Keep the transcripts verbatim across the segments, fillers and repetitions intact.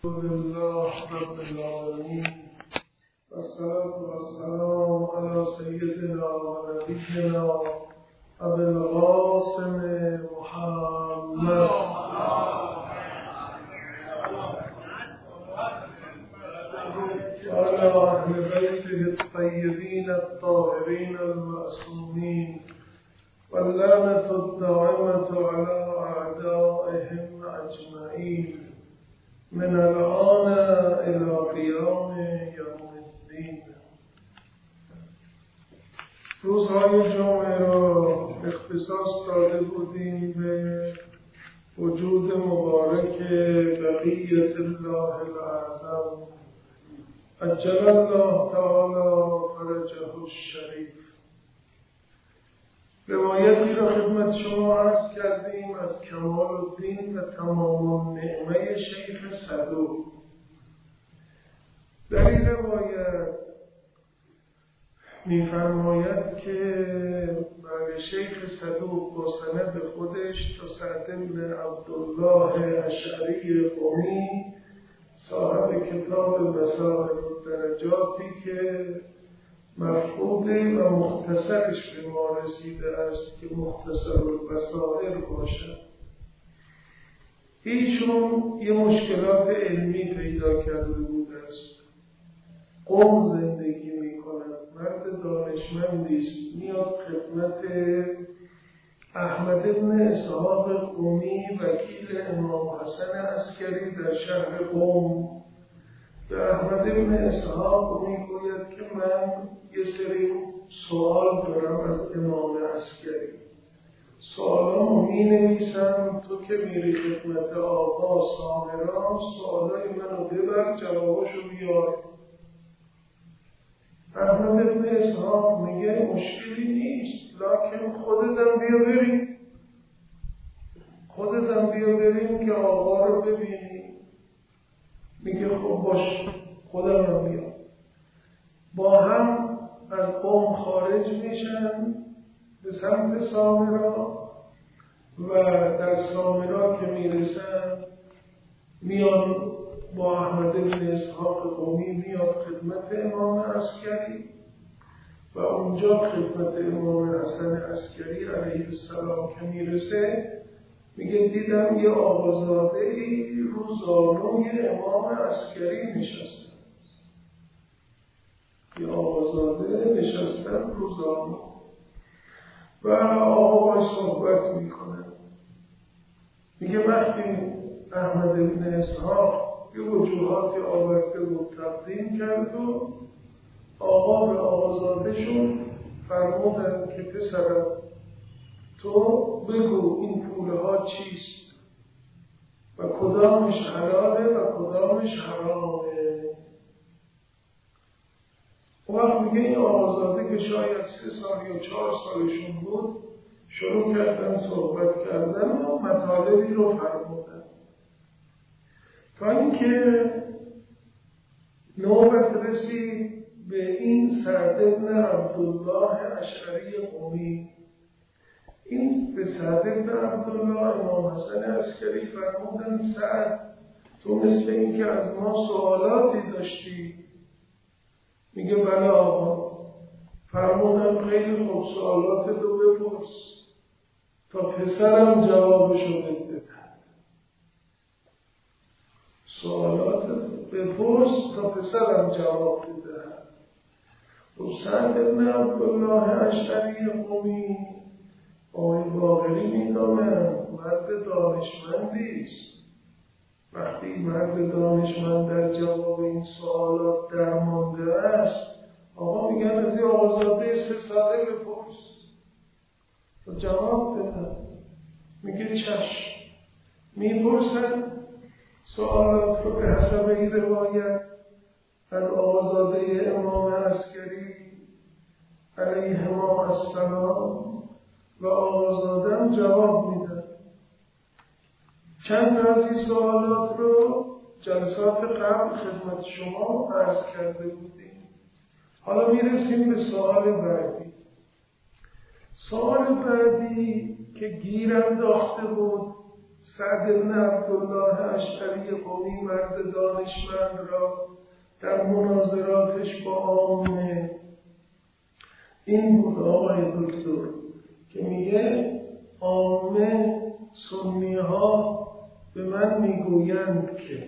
لله رب العالمين والصلاة والسلام على سيدنا ونبينا أبي القاسم محمد وعلى أهل بيته الطيبين الطاهرين المعصومين واللعنة الدائمة على أعدائهم أجمعين من الآن إلى قیام یوم الدین. روزهای جمعه را اختصاص داده بودیم به وجود مبارک بقیت الله الاعظم عجل الله تعالی فرجه الشریف. روایتی را خدمت شما عرض کردیم از کمال الدین و تمام النعمه شیخ صدوق. در این روایت می‌فرماید که برای شیخ صدوق با سند خودش تا سعد بن عبدالله اشعری قمی صاحب کتاب مسائل الدرجاتی که مفقوده و مختصرش به ما رسیده است که مختصر البصائر باشد. ایشون یه مشکلات علمی پیدا کرده بوده است. قم زندگی می کند، مرد دانشمندی است، میاد خدمت احمد بن اسحاق قمی وکیل امام حسن عسکری در شهر قم. به احمد بن اسحاق میگوید که من یه سری سوال دارم از امام عسکری، سوالامو می نویسم، تو که میری خدمت آقا سامرا سوالای منو ببر جوابشو بیار. احمد بن اسحاق میگه مشکلی نیست، لکن خودتم بیا بریم خودتم بیا بریم که آقا رو ببینیم. میگه خب باش خودم رو میام. با هم از قوم خارج میشن به سمت سامرا و در سامرا که میرسن میان با احمد بن اسحاق قمی میاد خدمت امام عسکری و اونجا خدمت امام حسن عسکری علیه السلام که میرسه میگه دیدم یه آقازاده ای رو زانوی امام عسکری نشسته. یه آقازاده نشستن رو زانو و آقا باید صحبت میکنه. میگه وقتی احمد بن اسحاق یه وجوهاتی آورده و تقدیم کرد و آقا به آقازادهشون فرمودن که پسرم تو بگو این پوله ها چیست و کدامش حلاله و کدامش حرامه. اون وقت میگه این آقازاده که شاید سه سال یا چهار سالشون بود شروع کردن صحبت کردن و مطالبی رو فرمودن تا اینکه نوبت رسید به این سعد بن عبدالله اشعری قمی. این به سعد بن عبدالله امام حسن عسکری فرمودن سعد تو مثل این که از ما سوالاتی داشتی. میگه بله آقا. فرمودن خیلی خوب سوالات رو بپرس تا پسرم جوابشو بده. سوالات بپرس تا پسرم جواب بده. و سعد بن عبدالله اشعری قمی آقای باقری میدانند مرد دانشمندی است. وقتی مرد دانشمند در جواب این سوالات درمانده است آقا میگن از این آقازاده سه ساله بپرس تا جواب بده. میگه چشم. میپرسن سوالات رو به حسب این روایت از آقازاده امام عسکری علیهما السلام و آقازاده‌ام جواب میدن. چند از این سوالات رو جلسات قبل خدمت شما عرض کرده بودیم. حالا میرسیم به سوال بعدی. سوال بعدی که گیر انداخته بود سعد بن عبدالله اشعری قمی مرد دانشمند را در مناظراتش با عامه این بود آقای دکتر که میگه عامه سنی ها به من میگویند که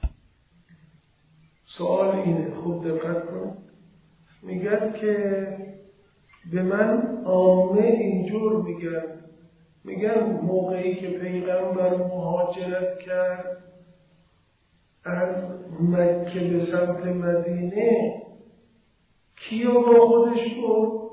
سوال اینه، خوب دقت کن، میگن که به من عامه اینجور میگن میگن موقعی که پیغمبر مهاجرت کرد از مکه به سمت مدینه کیو با خودش برد؟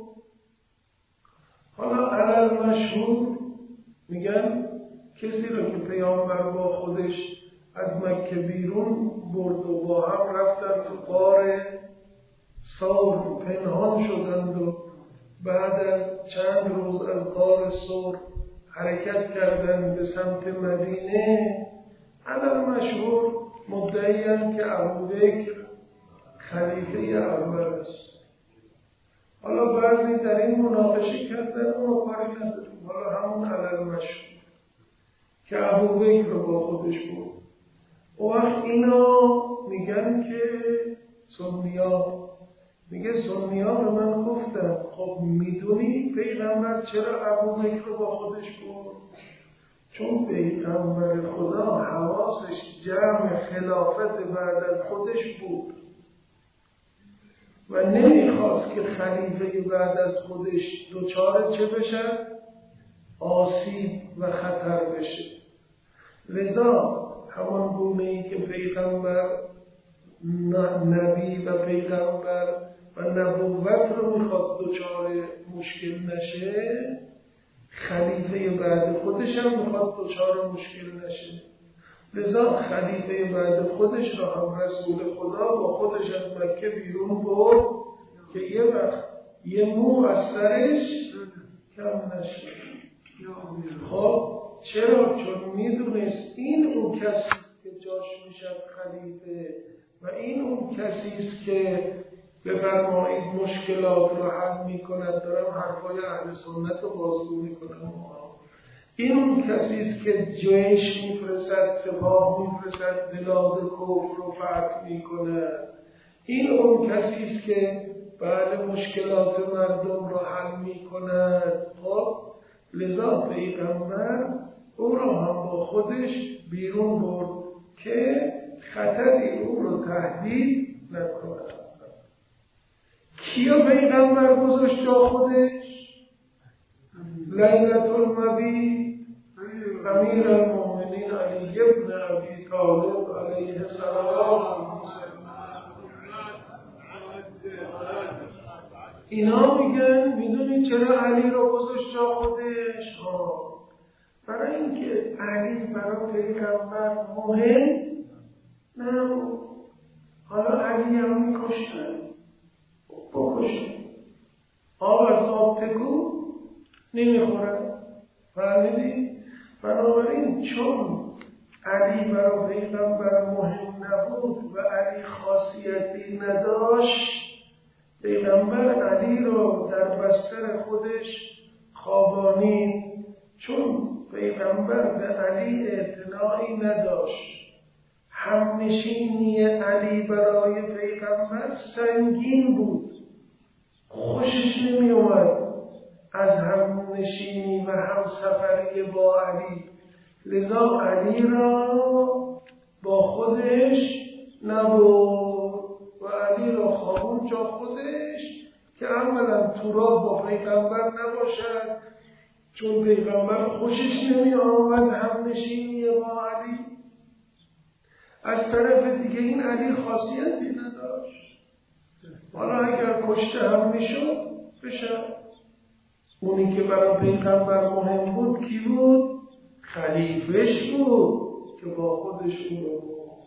حالا علل مشهور میگن کسی رو که پیامبر با خودش از مکه بیرون برد و با هم رفتن تو غار ثور پنهان شدند و بعد از چند روز از غار ثور حرکت کردند به سمت مدینه. علل مشهور مدعیان که ابوبکر خلیفه اول است. حالا بعضی در این مناقشه کردن اونو کاری نداریم، حالا همون علل مشهور که ابوبکر رو با خودش بود. و وقت اینا میگن که سنیا میگه سنیا به من گفتن خب میدونی پیغمبر چرا ابوبکر رو با خودش بود؟ چون پیغمبر خدا حواسش جمع خلافت بعد از خودش بود و نمیخواست که خلیفه بعد از خودش دچار چه بشه؟ آسیب و خطر بشه. لذا همان گونه ای که پیغمبر نبی و پیغمبر و نبوت رو میخواد دچار مشکل نشه، خلیفه بعد خودش هم میخواد دچار مشکل نشه. لذا خلیفه بعد خودش را هم رسول خدا با خودش از مکه بیرون برد که یه وقت یه مو از سرش کم نشه. خب چرا؟ چون میدونست این اون کسی که جاش میشه خلیفه و این اون کسیست که بفرمایید مشکلات رو حل میکند. دارم حرفای اهل سنت رو بازگو میکنم. این اون کسیست که جیش میفرستد، سپاه میفرستد، بلاد کفر رو فتح میکند. این اون کسیست که بعد مشکلات مردم رو حل میکند. خب لذا پیغمبر او را هم با خودش بیرون برد که خطری او رو تهدید نکند. کیا پیغمبر گذاشت جا خودش؟ لیلة المبیت امیر المؤمنین علی ابن ابی طالب علیه السلام. اینا میگن میدونی چرا علی رو گذاشت جا خودش؟ ها برای اینکه علی برای پیغمبر مهم نبود. حالا علی هم میکشتن، بکشن، آب از آب تکو نمیخورن. فهمیدی؟ بنابراین چون علی برای پیغمبر مهم نبود و علی خاصیتی نداشت، پیغمبر علی رو در بستر خودش خوابانی. چون پیغمبر به علی اعتنایی نداشت، همنشینی علی برای پیغمبر سنگین بود، خوشش نمی اومد از همنشینی و همسفری با علی. لذا علی را با خودش نبرد و علی را خوابون جا خودش که اولا تو راه با پیغمبر نباشد، چون پیغمبر خوشش نمی آمد همنشینی با علی. از طرف دیگه این علی خاصیتی نداشت. حالا اگر کشته هم میشد بشه. اونی که برای پیغمبر مهم بود کی بود؟ خلیفهش بود که با خودش اون رو بود.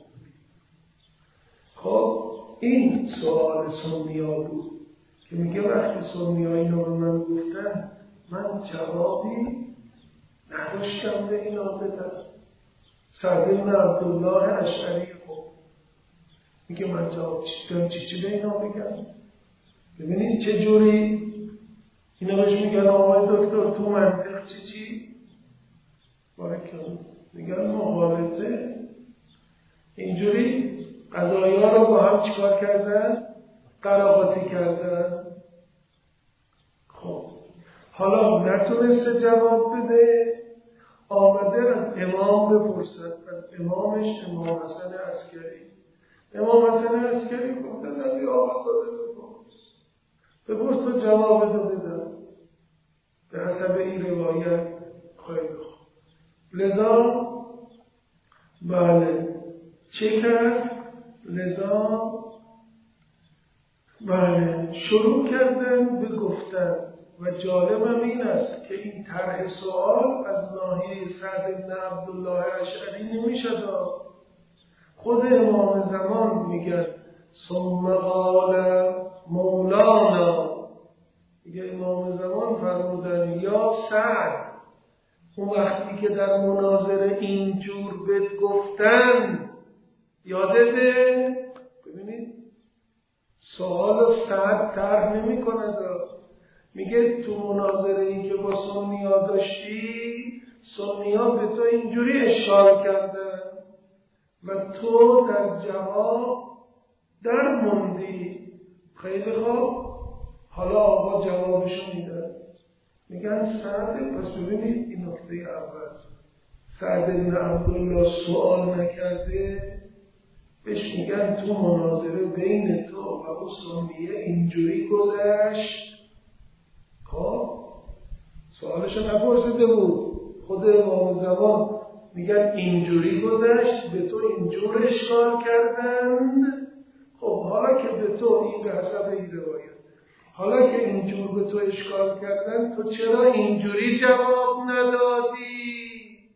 خب این سوال سنیا بود که میگه وقتی سنیا اینو رو من گفتن من جوابی نداشتم به اینا بدم. سعد بن عبدالله اشعری خب میگه من جواب چیدم چی چی به اینا بگم. ببینید چه جوری اینا بهش میگن آقای دکتر تو منطق چی چی؟ بارکالله. میگن مغالطه. اینجوری قضایی ها رو با هم چیکار کردن؟ قراقاتی کردن. خب حالا نتونسته جواب بده، آمده از امام بپرسد، از امامش امام حسن عسکری. امام حسن عسکری گفتن از یه آقا داده بپرس بپرس تو جواب دو بدن به حسب این روایت. خیلی خوب. لذا بله چه کرد؟ لذا بله شروع کردن به گفتن. و جالبم این است که این طرح سوال از ناحیه سعد بن عبدالله اشعری نمیشه داد. خود امام زمان میگن ثم قال مولانا، میگه امام زمان فرمودن یا سعد، اون وقتی که در مناظره اینجور بهت گفتن یادته؟ ببینید سوال سعد طرح نمی کنه، میگه تو مناظره ای که با سنیا داشتی سنیا به تو اینجوری اشاره کردن و تو در جواب در موندی. خیلی خوب، حالا آقا جوابشو میدن. میگن سعد، پس ببینید این نکته اول، سعد بن عبدالله سوال نکرده، بهش میگن تو مناظره بین تو و او سنیه اینجوری گذشت. خب سوالشو نپرسیده بود، خود امام زمان میگن اینجوری گذشت، به تو اینجور اشکال کردند. خب حالا که به تو این به حسب این روایت، حالا که اینجور به تو اشکال کردن، تو چرا اینجوری جواب ندادی؟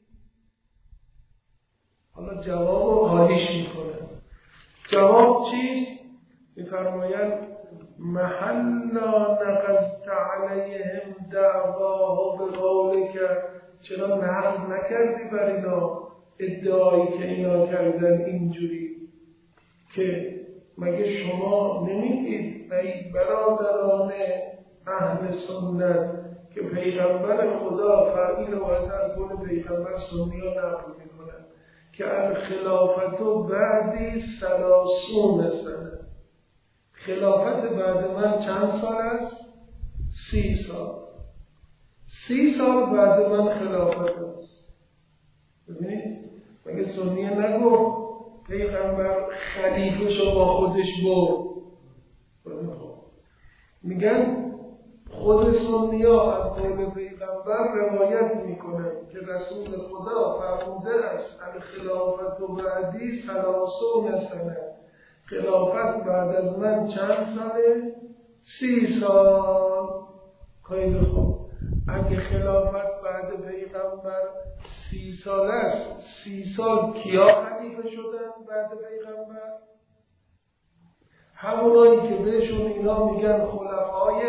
حالا جواب رو حالیش میکنه. جواب چیست؟ میفرمایند محلا نقضت علیهم دعواه بقولک، چرا نقض نکردی بر اینا ادعایی که اینا کردن اینجوری، که مگه شما نمیگید ای برادران اهل سنت که پیغمبر خدا فرمی روایت از قول پیغمبر سنی ها نقل میکنن که الخلافت بعدی ثلاثون سنه، خلافت بعد من چند سال است؟ سی سال. سی سال بعد من خلافت است. ببینید مگه سنیه نگفت پیغمبر خلیفه‌شو با خودش برد؟ میگن خود سنی‌ها از قول پیغمبر روایت میکنن که رسول خدا فرموده است الخلافت بعدی ثلاثون سنه، خلافت بعد از من چند ساله؟ سی سال. خیلی خوب، اگه خلافت بعد پیغمبر سی سال است، سی سال کیا خلیفه شدن بعد پیغمبر؟ همونایی که بهشون اینا میگن خلفای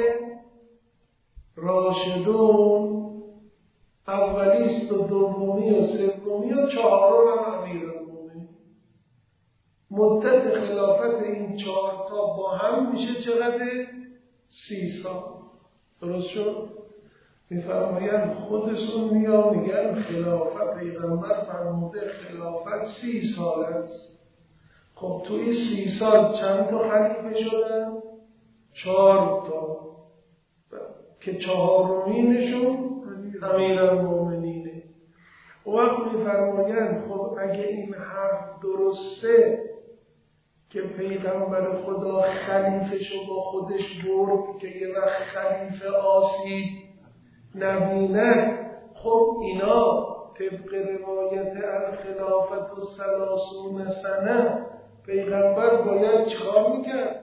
راشدون، اولیست و دومی و سومی و چهارم هم امیرالمومنین. مدت خلافت این چهار تا با هم میشه چقدر؟ سی سال. درست شد؟ میفرمایند خود سنی‌ها میگن خلافت پیغمبر فرموده خلافت سی سال است. خب توی سی سال چند تا خلیفه شدن؟ چهار تا، که چهارمینشون امیرالمومنینه. و وقت میفرمایند خب اگه این حرف درسته که پیغمبر خدا خلیفه‌شو با خودش برد که یه وقت خلیفه آسیب نبینه، خب اینا طبق روایت الخلافت و ثلاثون سنه پیغمبر باید چیکار میکرد؟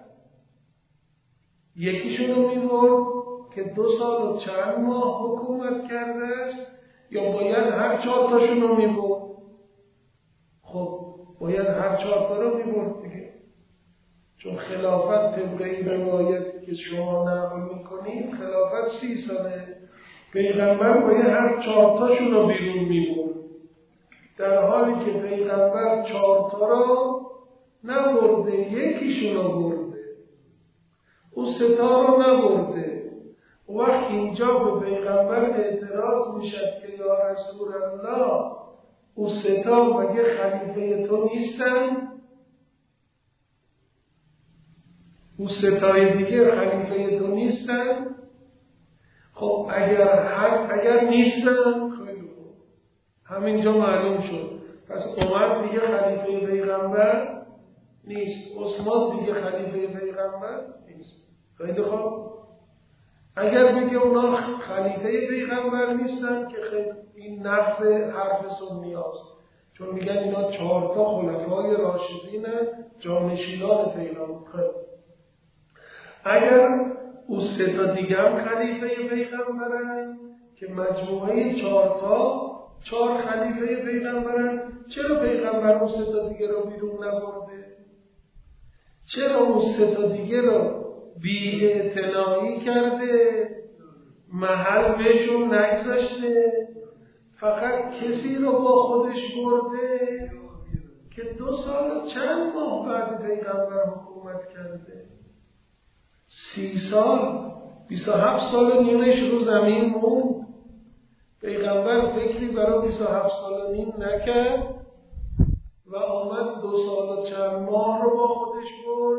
یکیشونو میبرد که دو سال و چند ماه حکومت کرده است، یا باید هر چهار تاشونو میبرد؟ خب باید هر چهار تا رو میبرد دیگه، چون خلافت طبق این روایت که شما نقل میکنید خلافت سی ساله، پیغمبر باید هر چهار تاشون رو بیرون میبرد، در حالی که پیغمبر چهار تا رو نبرده، یکیشون رو برده، او سه تا رو نبرده. وقت اینجا به پیغمبر اعتراض میشد که یا رسول الله او ستا مگه خلیفه تو نیستن؟ او ستای دیگه خلیفه تو نیستن؟ خب اگر حق اگر نیستن خیلی خوب، همینجا معلوم شد. پس عمر دیگه خلیفه پیغمبر نیست، عثمان دیگه خلیفه پیغمبر نیست. خیلی خوب، اگر بگه اونا خلیفه پیغمبر نیستن که خیلی این نقص حرف سنی هاست، چون میگن اینا چهار تا خلفای راشدین جانشینان پیغمبر. اگر او سه تا دیگه هم خلیفه پیغمبرن که مجموعه چهار تا چهار خلیفه پیغمبرن، چرا پیغمبر اون سه تا دیگه رو بیرون نبرده؟ چرا اون سه تا دیگه رو بی اعتنایی کرده؟ محل بهشون نگذاشته، فقط کسی رو با خودش برده که دو سال چند ماه بعد پیغمبر حکومت کرده، سی سال بیست و هفت سال و نیمش رو زمین موند. پیغمبر فکری برای بیست و هفت سال و نیم نکرد و آمد دو سال و چند ماه رو با خودش برد.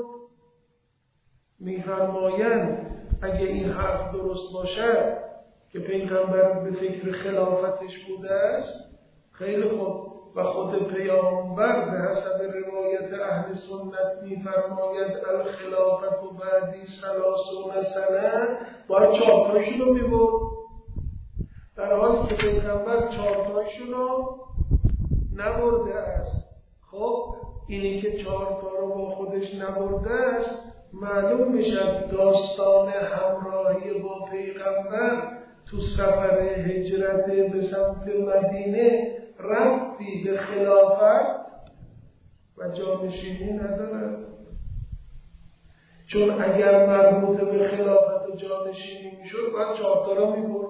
میفرمایند اگه این حرف درست باشه که پیغمبر به فکر خلافتش بوده است، خیلی خوب، و خود پیامبر به حسب روایت اهل سنت میفرماید الخلافت و بعدی ثلاثون سنه، باید چهارتاشون رو میبرد، در حالی که پیغمبر چهارتاشون رو نبرده است. خب اینی که چهار تا رو با خودش نبرده است، معلوم میشه داستان همراهی با پیغمبر تو سفر هجرت به سمت مدینه ربطی به خلافت و جانشینی نداره، چون اگر مربوط به خلافت و جانشینی میشد باید چهار تا رو میبرد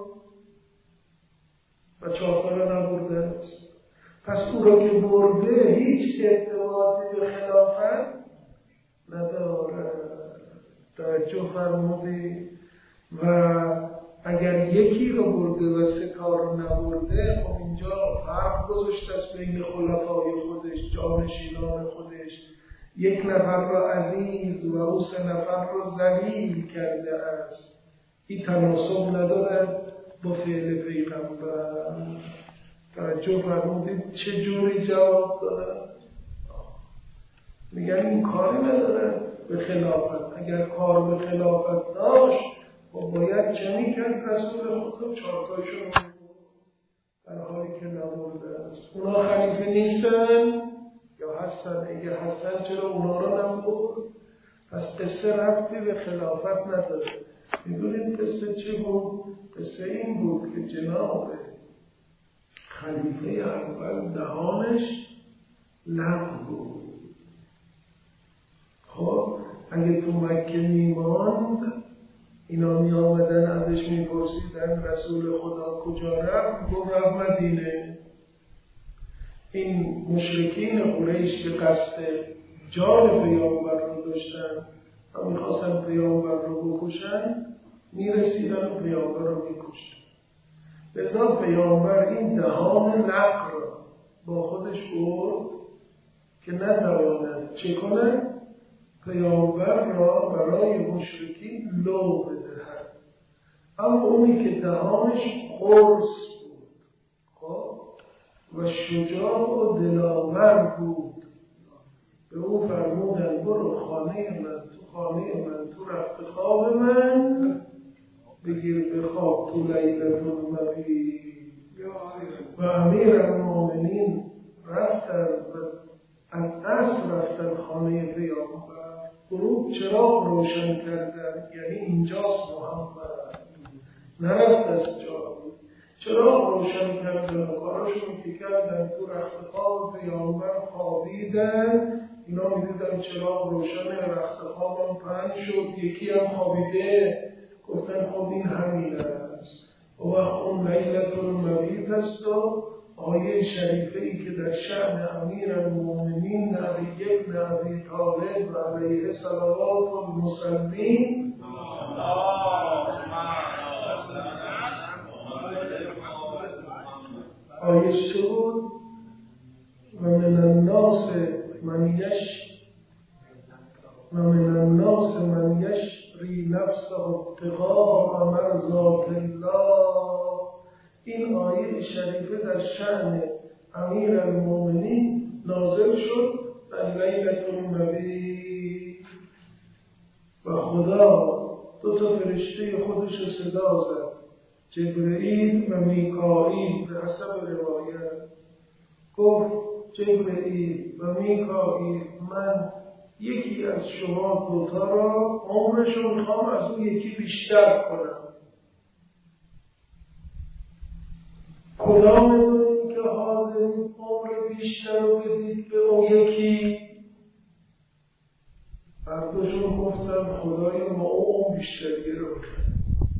و چهار تا رو نبرده است. پس او را که برده هیچ ارتباطی به خلافت نداره. توجه فرمودی؟ و اگر یکی رو برده و سه تا رو نبرده، خب اینجا فرق گذاشته است بین خلفای خودش، جانشینان خودش. یک نفر را عزیز و او سه نفر را ذلیل کرده است. این تناسب نداره با فعل پیغمبر. توجه فرمودید چه جوری جواب داره؟ میگن این کاری نداره به خلافت. اگر کار به خلافت داشت و باید چه میکرد؟ رسول خود چهارتاشون رو در حالی که نبرده است. اونا خلیفه نیستن یا هستن؟ اگر هستن چرا اونا رو نبرد؟ پس قصه ربطی به خلافت نداره. میدونید قصه چه بود؟ قصه این بود که جناب خلیفه اول دهانش لغو بود. خب اگه تو مکه میماند، اینا می آمدن ازش میپرسیدن رسول خدا کجا رفت؟ گفت رفت مدینه. این مشرکین قریش که قصد جان پیامبر رو داشتن و میخواستن پیامبر رو بکشن، میرسیدن و پیامبر رو میکشن. لذا پیامبر این دهان لق را با خودش برد که نتواند چه کنه؟ پیامبر را برای مشرکین لو بدهد. اما اونی که دهانش قرص بود، خب و شجاع و دلاور بود، به او فرمودن برو خانه من، تو خانه من، تو رفت خواب من بگیر به خواب تو لیلت المبیت. و امیر المؤمنین رفتن و از اصل رفتن خانه پیامبر، غروب چراغ روشن کردن، یعنی اینجاست محمد، نرفت از جا، چراغ روشن کردن و کاراشون که کردن تو رخت خواب پیامبر خوابیدن. اینا میدیدن چراغ روشن، رخت خوابم پهن شد، یکی هم خوابیده. گفتن خب این همین است. و اون لیلت المبیت است و آیه شریفه ای که در شأن امیر المؤمنین علی بن ابی طالب و علیه صلوات المسلمین آیه چه بود؟ و من الناس من یش و من الناس من یشری نفسه ابتغاء مرضات الله. این آیه شریفه در شأن امیرالمؤمنین نازل شد در لیلة المبیت و خدا دو تا فرشته خودش رو صدا زد، جبرئیل و میکائیل. به حسب روایت گفت جبرئیل و میکائیل من یکی از شما دوتا را عمرش رو میخوام از اون یکی بیشتر کنم. کدامتون که حاضر عمر بیشتر رو بدید به اون یکی؟ هر دوشون گفتن خدای ما عمر بیشتری رو کرد،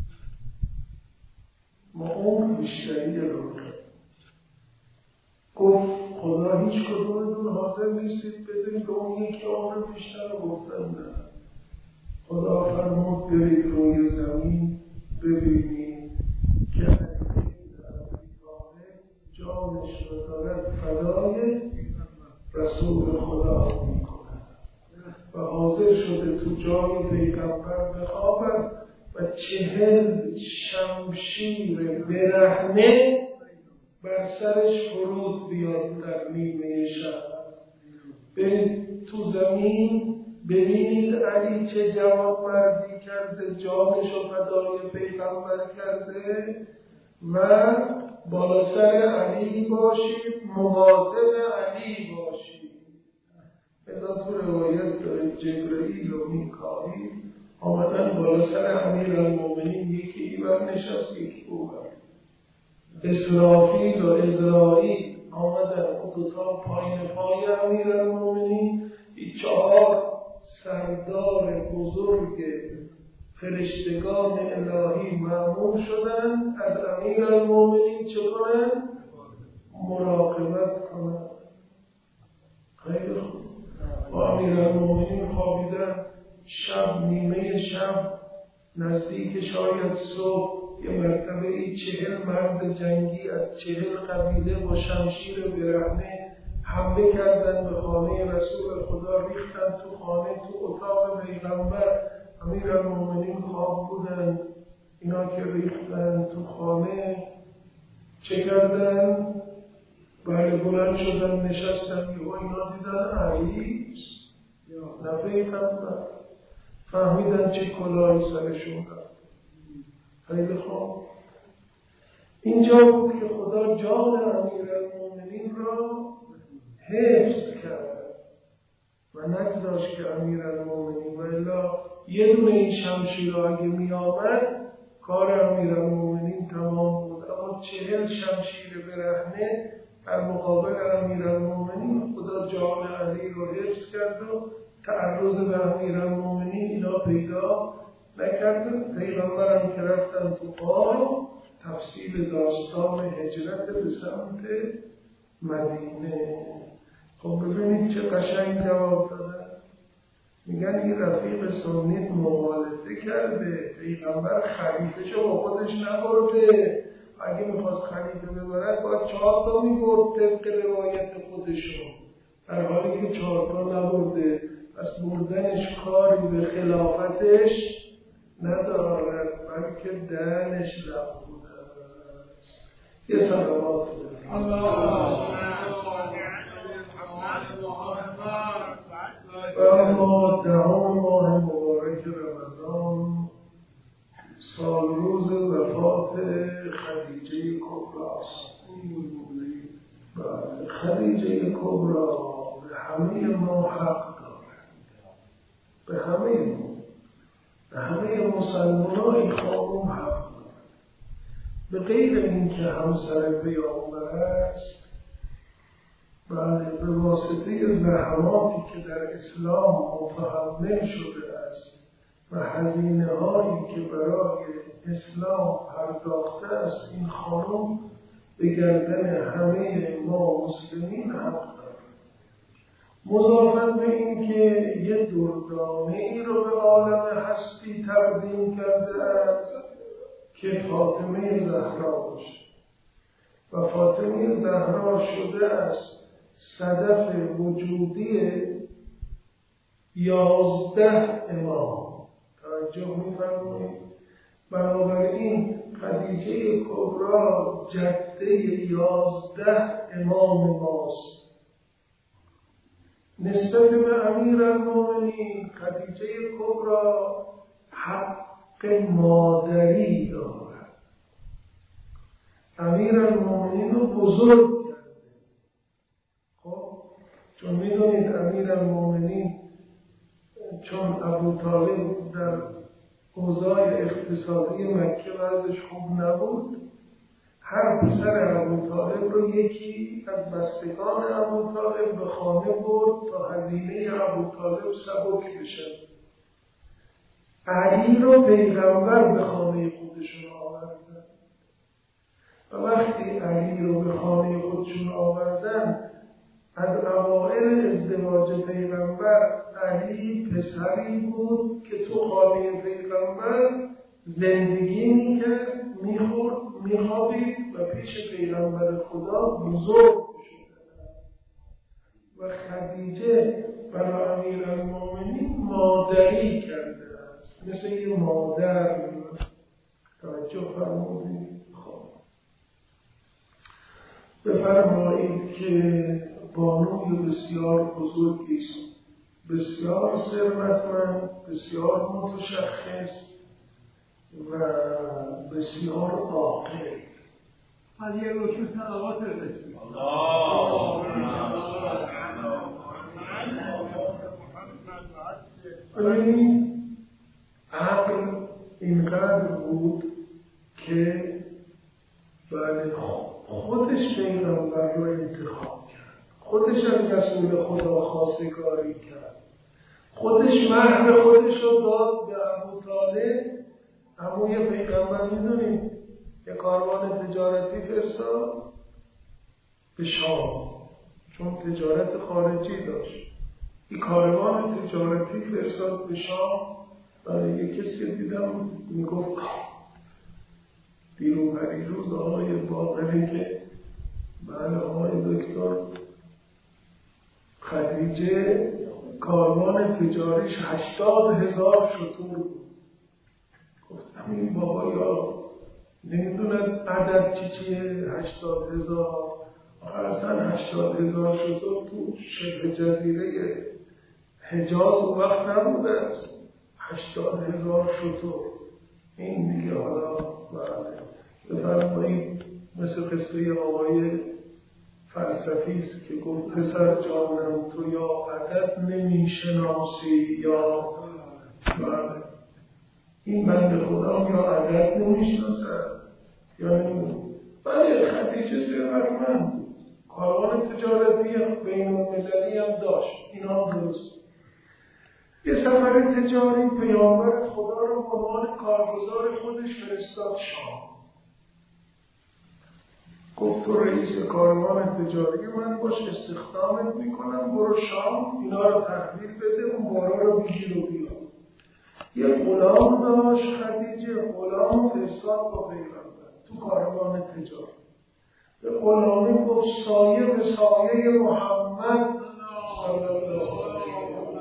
ما عمر بیشتری رو کرد. گفت خدا هیچ کدومتون حاضر نیستید بدید به اون یکی عمر بیشتر رو؟ گفتن نه. خدا فرمود برید روی زمین ببینید که جانش رو دارد فدای رسول خدا میکنه و حاضر شده تو جای پیغمبر بخوابد و چهل شمشیر برهنه بر سرش فرود بیاد در نیمه شب. برید تو زمین ببینید علی چه جواب مردی کرده، جانش رو فدای پیغمبر کرده و بالا سر علی باشید، مواظب علی باشید. ازا تو روایت داره جبرئیل و میکائیل آمدن بالا سر امیرالمؤمنین، یکی ایوان نشست یکی اومد. اسرافیل و ازرائیل آمدن اون دوتا پایین پای امیرالمؤمنین. این چهار سردار بزرگ فرشتگان الهی مأمور شدن از امیرالمؤمنین چه کنن؟ مراقبت کنن. خیلی خوب. با امیرالمؤمنین خوابیدن. شب نیمه شب نزدیک شاید صبح یه مرتبه ای چهل مرد جنگی از چهل قبیله با شمشیر برهنه حمله کردن به خانه رسول خدا، ریختن تو خانه، تو اتاق پیغمبر. امیرالمؤمنین خواب بودن، اینا که ریختن تو خانه چه کردن؟ بله بلند شدن نشستن، و اینا دیدن علیست یا نه پیغمبر. فهمیدن چه کلاهی سرشون رفت. خیلی خوب. اینجا بود که خدا جان امیرالمؤمنین را حفظ کرد و نگذاشت که امیرالمؤمنین و الا یه دونه این شمشیر را اگه می آمد کار امیرالمؤمنین تمام بود. اما چهل شمشیر برهنه در مقابل امیرالمؤمنین خدا جان علی را حفظ کرد و تعرض به امیرالمؤمنین اینا پیدا نکردن. پیغمبرم که رفتن تو غار تفصیل داستان هجرت به سمت مدینه. خب ببینید چه قشنگ جواب دادن. میگن این رفیق سنیت مغالطه کرده، پیغمبر خلیفه‌شو با خودش نبرده. اگه میخواست خلیفه ببرد باید چهار تا میبرد طبق روایت خودشون، در حالی که چهار تا نبرده. پس بردنش کاری به خلافتش ندارد بلکه دهنش لبوده است. یه صلوات الله. و اما دهم ماه مبارک رمضان سال روز وفات خدیجه کبراست. خدیجه کبرا به همه ما حق دارد، به همه ما، به همه مسلمان این خانم حق دارد. به غیر اینکه همسر پیامبر است، بله به واسطه زحماتی که در اسلام متحمل شده است و هزینه هایی که برای اسلام پرداخته است، این خانم به گردن همه ما مسلمین حق دارد. مضافاً به این که یه دردانه ای رو به عالم هستی تقدیم کرده است که فاطمه زهرا باشه و فاطمه زهرا شده است صدف وجودی یازده امام. توجه می‌فرمایید. بنابراین خدیجه کبری جده یازده امام ماست. نسبت به امیرالمومنین خدیجه کبری حق مادری دارد. امیرالمومنین رو بزرگ کرده. خب چون میدونید امیرالمومنین چون ابوطالب در اوضاع اقتصادی مکه وضعش خوب نبود، هر پسر ابوطالب رو یکی از بستگان ابوطالب به خانه برد تا هزینه ابوطالب سبک بشه. علی رو پیغمبر به خانه خودشون آوردن و وقتی علی رو به خانه خودشون آوردن، از اوائل ازدواج پیغمبر علی پسری بود که تو خانه پیغمبر زندگی میکرد، میخورد، میخوابید و پیش پیغمبر خدا بزرگ شد. و خدیجه برای امیرالمومنین مادری کرده است، مثل یه مادر. توجه فرمودید. خب بفرمایید که بانوی بسیار بزرگی است، بسیار ثروتمند، بسیار متشخص و بسیار عاقل. از یه روشو صلوات رسید. ببینید عقل اینقدر بود که بله خودش پیغمبر رو انتخاب کرد، خودش از رسول خدا خواستگاری کرد، خودش مهر خودش رو داد به ابوطالب. عموی پیغمبر میدونید یه کاروان تجارتی فرستاد به شام، چون تجارت خارجی داشت. این کاروان تجارتی فرستاد به شام. یه کسی دیدم میگفت دیرو پریروز آقای باقری که بله آقای دکتر خدیجه کاروان تجاریش هشتاد هزار شتر بود. گفتم این بابا یا نمیدوند عدد چی چیه هشتاد هزار. آخر اصلا هشتاد هزار شتر تو شبه جزیره حجاز اون وقت نبوده است. هشتاد هزار شتر این دیگه حالا بله بفرمایید مثل قصه آقای فلسفی است که گفت پسر جانم تو یا عدد نمیشناسی یا بله این بنده خدا یا عدد نمیشناسد یا نمیدونم. بله خدیجه ثروتمند بود، کاروان تجارتی بین المللی هم داشت، اینا درست. یه سفر تجاری پیامبر خدا رو به عنوان کارگزار خودش فرستاد شام. گفت تو رئیس کاروان تجاری من باش، استخدامت میکنم، برو شام اینا رو تحویل بده، اون بارا رو بگیر و بیا. یه غلام داشت خدیجه، غلام فرستاد با پیغمبر تو کاروان تجاری. به غلامی گفت سایه به سایه محمد صلی الله علیه و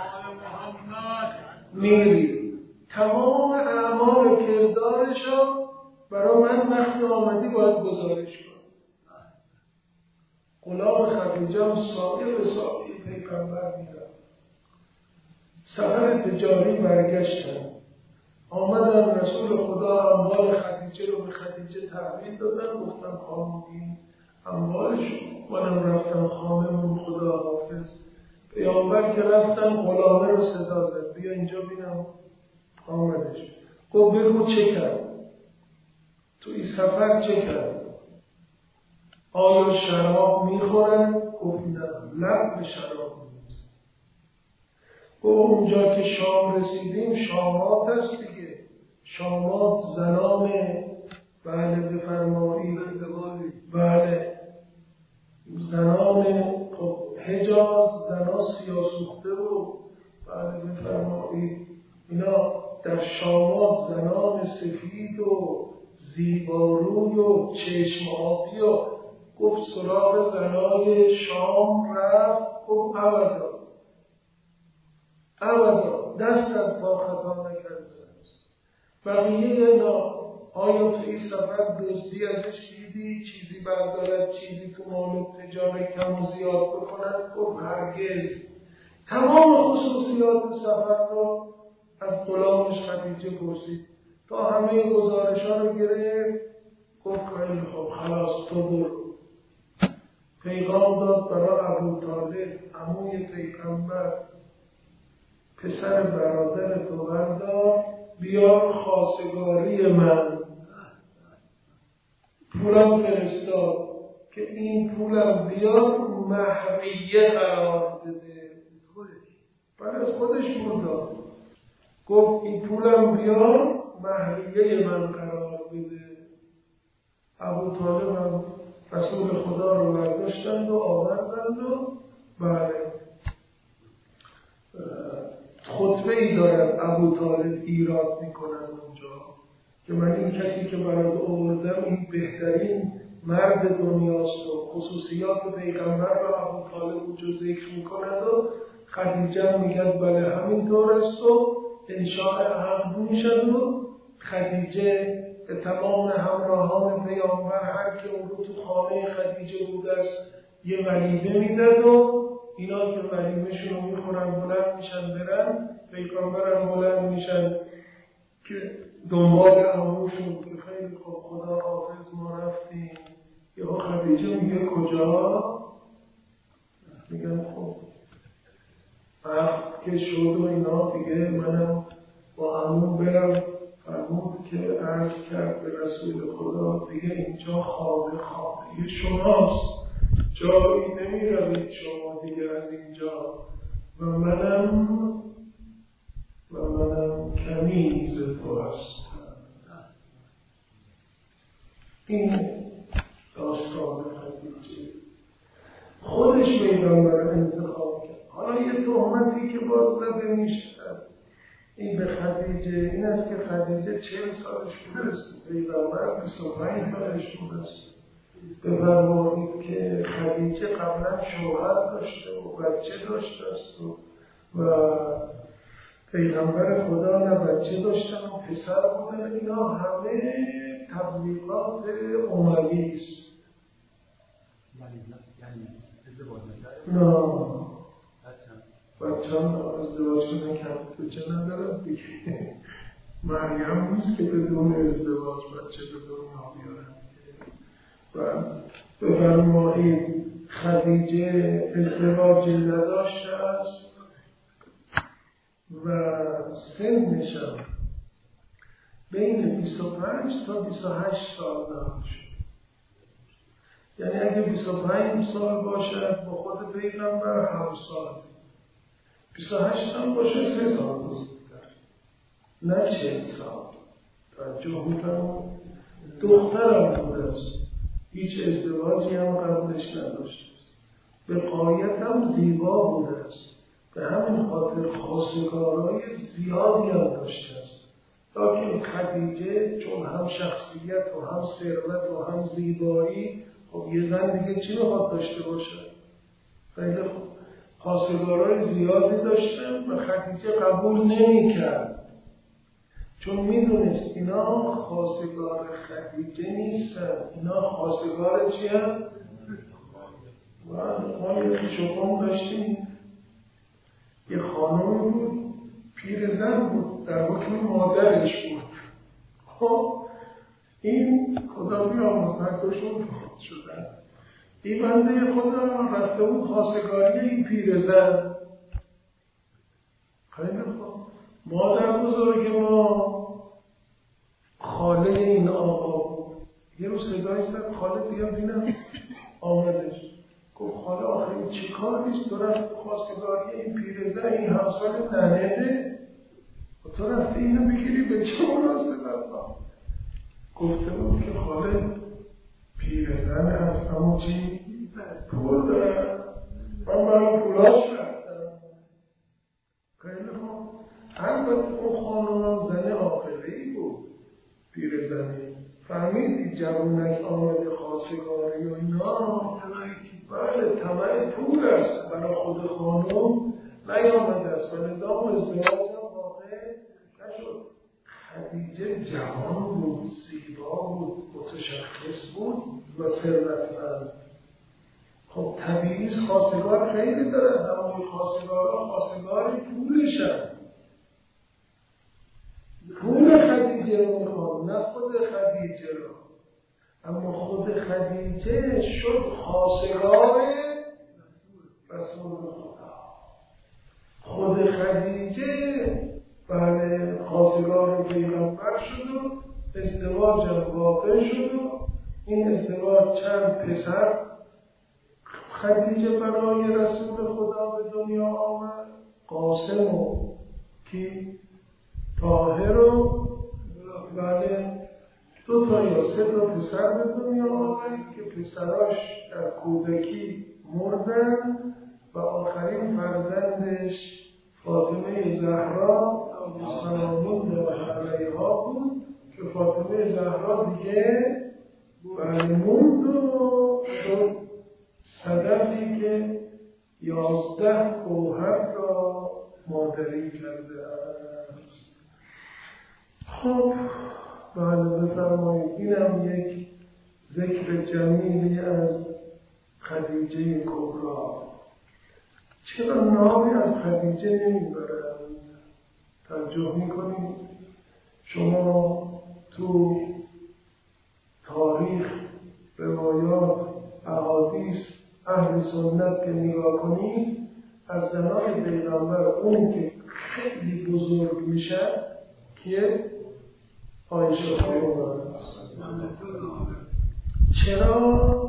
میری، تمام اعمال کردارشو برای من وقتی آمدی باید گزارش کن. غلام خدیجه هم سایه به سایه پیغمبر میرن. سفر تجاری برگشتن، آمدن رسول خدا اموال خدیجه رو به خدیجه تحویل دادن. گفتم خانمین اموالشو، منم رفتم خانمون خدا حافظ. پیامبر که رفتن غلامه رو صدا زد بیا اینجا بینم. آمدش گفت بگو چه کرد تو این سفر، چه کرد؟ آیا شراب میخورن؟ گفت نه، لب به شراب میزن. گفت اونجا که شام رسیدیم شامات هست دیگه، شامات زنان بله بفرمایید بله زنان خب حجاز، زنان سیاسوخته و بله بفرمایید اینا در شامات زنان سفید و زیباروی و چشم آبی و گفت سراغ زنای شام رفت، گفت ابدا ابدا دست از پا خطا نکرده است. بقیه اینا آیا تو این سفر دزدی ازش دیدی؟ چیزی بردارد، چیزی تو مال تجارت کم و زیاد بکند؟ گفت هرگز. تمام خصوصیات سفر را از غلامش خدیجه پرسید تا همه گزارش ها رو گرفت. گفت خیلی خوب، خلاص تو برو. پیغام داد برای ابو طالب، عموی پیغمبر، پسر برادر تو بردار بیار خواستگاری من. پولم فرستاد که این پولم بیار مهریه قرار بده. بعد از خودش پول داد، گفت این پولم بیار مهریه من قرار بده. ابو طالب هم رسول خدا رو برداشتند و آوردند و بله خطبه ای دارد ابو طالب ایراد میکند اونجا که من این کسی که برات آوردم این بهترین مرد دنیاست و خصوصیات پیغمبر را ابو طالب اونجا ذکر میکند و خدیجه میگد بله همینطور است و انشاء عقد میشد و خدیجه به تمام همراهان پیامبر هر که اون رو تو خانه خدیجه بوده است یه ولیمه میداد و اینا که ولیمه‌شون رو میخورن بلند میشن برن، پیغمبر هم بلند میشن که دنبال عموشون که خیلی خوب خدا حافظ ما رفتیم. یا خدیجه میگه کجا؟ میگن خب وقت که شد و اینا دیگه منم با عمو برم. فرمود که عرض کرد به رسول خدا دیگه اینجا خانه خانه شماست، جایی نمی روید شما دیگه از اینجا و منم و منم کنیز تو هستم. این داستان خدیجه خودش پیغمبر انتخاب کرد. حالا یه تهمتی که باز زده میشه این به خدیجه این است که خدیجه چهل سالش بوده است، پیغمبر بیست و پنج سالش بوده است. بفرمایید که خدیجه قبلا شوهر داشته و بچه داشته است و, و پیغمبر خدا نه بچه داشتن و پسر بودن. اینا همه تبلیغات اموی است. نه بچه هم ازدواج کنه که بچه ندارد دیگه. مریم نیست که بدون ازدواج بچه به دنیا بیارد. و بفرمایید خدیجه ازدواج نداشته است و سنش هم بین بیست و پنج تا بیست و هشت سال نباشه. یعنی اگه بیست و پنج سال باشد با خود پیغمبر همسال، بیست و هشت هم باشه سه سال بزرگتر، نه چهل سال. توجه میکنم دخترم بوده است، هیچ ازدواجی هم قبلش نداشته است، به قایت هم زیبا بوده است، به همین خاطر خواستگارای زیادی هم داشته است. لیکن خدیجه چون هم شخصیت و هم ثروت و هم زیبایی، خب یه زن دیگه چی میخواد داشته باشه؟ خیلی خوب خواستگارای زیادی داشتن و خدیجه قبول نمی کرد چون میدونست اینا خواستگار خدیجه نیستن، اینا خواستگار چی هم؟ ما یه شکم داشتیم یه خانمی بود، پیر زن بود، در حکم مادرش بود. خب این خدا بیامرز هر دوشون فوت شدن. این بنده خدا رفته بود خواستگاری این پیر زن. خیلی خوب مادر بزرگ ما خاله این آقا بود. یه روز صدایی زد خاله بیا بینم آمدش. گفت خاله آخه این چی کار نیست؟ تو رفت خواستگاری این پیرزن این همسال ننده و تو رفتی اینو بگیری به چه مناسبت؟ گفته بود که خاله پیرزن هست اما چی؟ پول دارم من برای پولاش رفتم. خیلی خوب البته اون خانم هم زن عاقله‌ای بود، پیرزنی فهمیدی جوانک آمده خواستگاری و اینا بله طمع پول است برای خود خانم نیامده است و نظام ازدواج هم واقع نشد. خدیجه جوان بود، زیبا بود، متشخص بود و ثروتمند. خب طبیعی خواستگار خیلی داره، همون خواستگارها خواستگار پولشن، پول خدیجه رو میخوان نه خود خدیجه رو. اما خود خدیجه شد خواستگار رسول خدا. خود خدیجه بله خواستگار پیغمبر شد و ازدواج هم واقع شد و این ازدواج چند پسر خدیجه برای رسول خدا به دنیا آمد. قاسم و کی طاهر و بله دو تا یا سه تا پسر به دنیا آمد که پسراش در کودکی مردن و آخرین فرزندش فاطمه زهرا سلام الله علیها بود که فاطمه زهرا دیگه بله موند و شد صدفی که یازده گوهر را مادری کرده است. خب بله بفرمایید اینم یک ذکر جمیلی از خدیجه کبری. چرا نامی از خدیجه نمیبرند؟ توجه میکنید شما تو تاریخ روایات احادیث اهل سنت که نگاه کنید از زمان پیغمبر اون که خیلی بزرگ میشه که عایشه خانم. چرا؟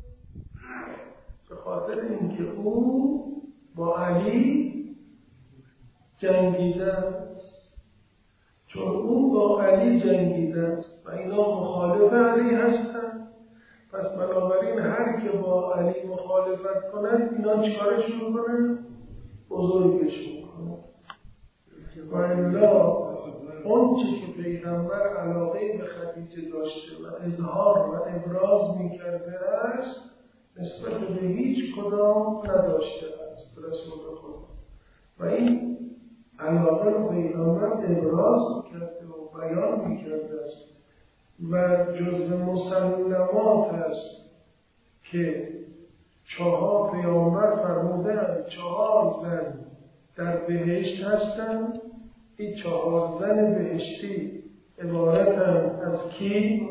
به خاطر اینکه او با علی جنگیده است، چون او با علی جنگیده است و اینا مخالف علی هستند. پس بنابراین هر که با علی مخالفت کند اینا چیکارشون کنه؟ بزرگشون کنه. و الا اون چی که پیغمبر علاقه به خدیجه داشته و اظهار و ابراز میکرده است نسبت به هیچ کدام نداشته است رسول خدا. و این علاقه رو پیغمبر ابراز میکرده و بیان میکرده است و جزء مسلمات است که چهار پیامبر فرمودند چهار زن در بهشت هستند. این چهار زن بهشتی عبارتند از کی؟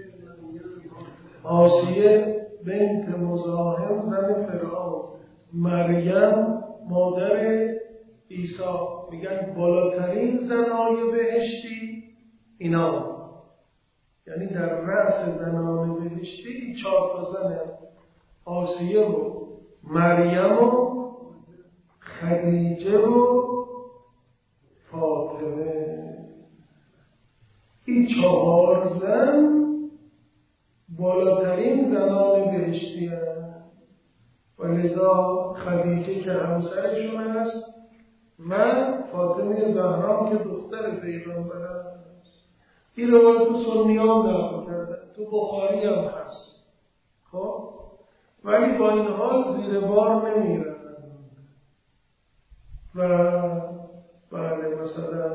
آسیه بنت مزاحم زن فرعون، مریم مادر عیسی. میگن بالاترین زنای بهشتی اینا، یعنی در رأس زنان بهشتی چهار تا زن، آسیه و مریم و خدیجه و فاطمه. این چهار زن بالاترین زنان بهشتی هستند و لذا خدیجه که همسرشون است و فاطمه زهرا که دختر پیغمبر است. این روایت تو سنیان نقل کردن، تو بخاری هم هست. خب ولی با این حال زیر بار نمیرن و بله مثلا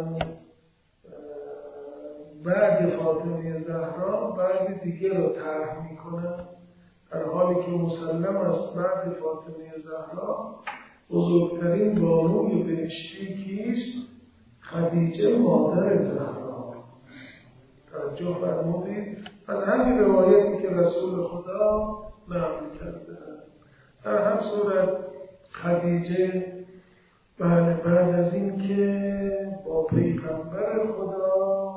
بعد فاطمه زهرا بعضی دیگه رو طرح میکنن، در حالی که مسلم است بعد فاطمه زهرا بزرگترین بانوی بهشتی کیست؟ خدیجه مادر زهرا. توجه فرمودید؟ از همین روایتی که رسول خدا نقل کرده. در هر صورت خدیجه بله بعد از این که با پیغمبر خدا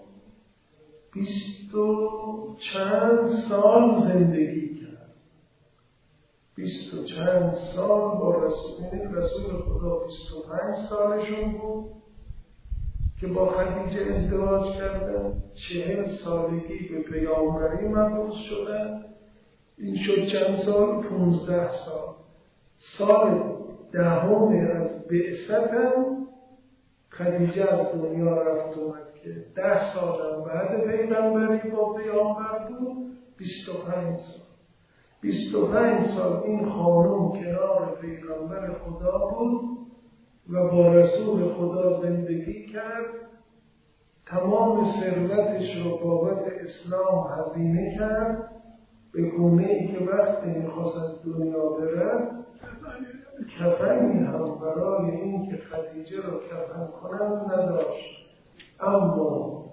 بیست و چند سال زندگی کرد، بیست و چند سال با رسول رسول خدا بیست و پنج سالشون بود که با خدیجه ازدواج کردن. چهل سالگی به پیامبری مبعوث شدن. این شد چند سال؟ پونزده سال. سال دهم از بعثت هم خدیجه از دنیا رفت اومد که ده سالم بعد پیغمبری با پیامبر بود، بیست و پنج سال. بیست و پنج سال این خانم کنار پیغمبر خدا بود و با رسول خدا زندگی کرد. تمام ثروتش رو بابت اسلام هزینه کرد، به گونه‌ای که وقتی میخواست از دنیا بره کفنی هم برای این که خدیجه رو کفن کنند نداشت. اما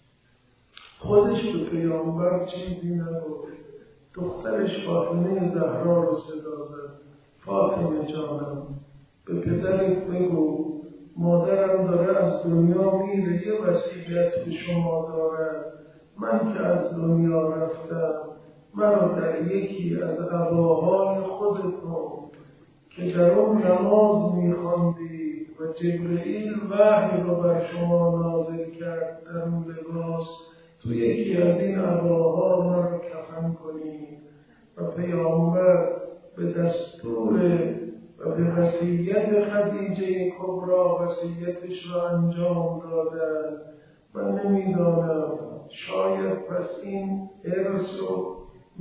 خودش به پیامبر چیزی نگفت. دخترش فاطمه زهرا رو صدا زد: فاطمه جانم، به پدرت بگو مادرم داره از دنیا میره، یه وصیت به شما داره. من که از دنیا رفتم، منو در یکی از عباهای خودتون که در اون نماز میخواندید و جبرئیل وحی رو بر شما نازل کرد در اون لباس، تو یکی از این عباها من رو کفن کنید. و پیامبر به دستور و به وصیت خدیجه کبرا وصیتش را انجام دادن. من نمیدانم، شاید پس این ارث و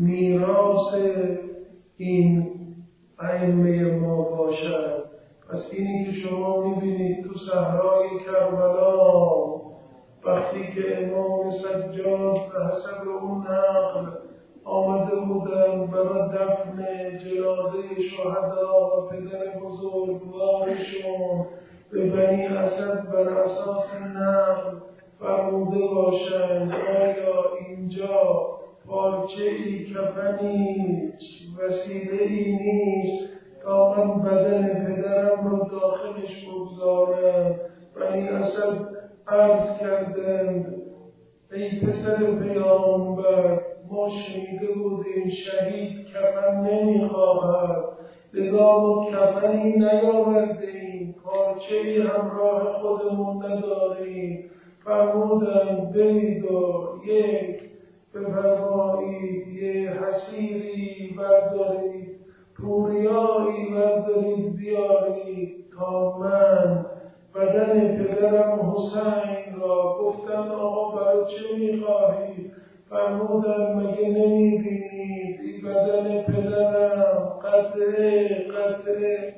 میراث این ائمه ما باشد. پس اینی که شما میبینید تو صحرای کربلا وقتی که امام سجاد به حسب اون نقل آمده بودن برای دفن جنازه شهدا و پدر بزرگوارشون به بنی اسد بر اساس نقل فرموده باشند آیا اینجا پارچه ای کفنی وسیله ای نیست تا من بدن پدرم رو داخلش بگذارم؟ بنی اسد عرض کردند ای پسر پیامبر، ما شنیده بودیم شهید کفن نمیخواهد، لذا ما کفنی نیاوردیم، پارچه ای همراه خودمون نداریم. فرمودند برید و یک بفرمایید یه حصیری بردارید، پوریایی بردارید بیارید تا من بدن پدرم حسین را. گفتن آقا برای چه میخواهید؟ فرمودن مگه نمیبینید این بدن پدرم قطره قطره.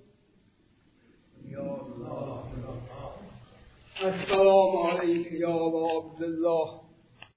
یا الله. السلام علیکم یا ابا عبدالله.